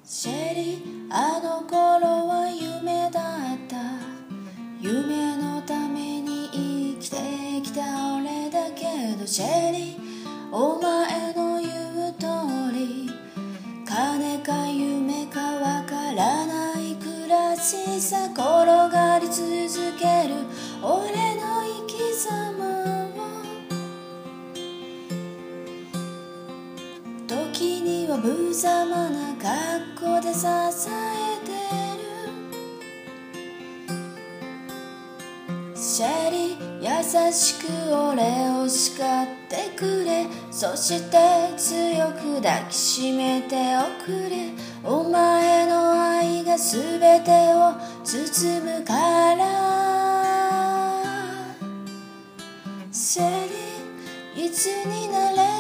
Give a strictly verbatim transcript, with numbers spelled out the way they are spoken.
シェリー、あの頃は夢だった。夢のために生きてきた俺だけど、シェリー、お前の言う通り、金か夢かわからない暮らしさ、転がり続ける俺の生き様を、時には無様な格好で支えてる。シェリー、優しく俺を叱ってくれ、そして強く抱きしめておくれ。お前の愛が全てを包むから。シェリー、いつになれ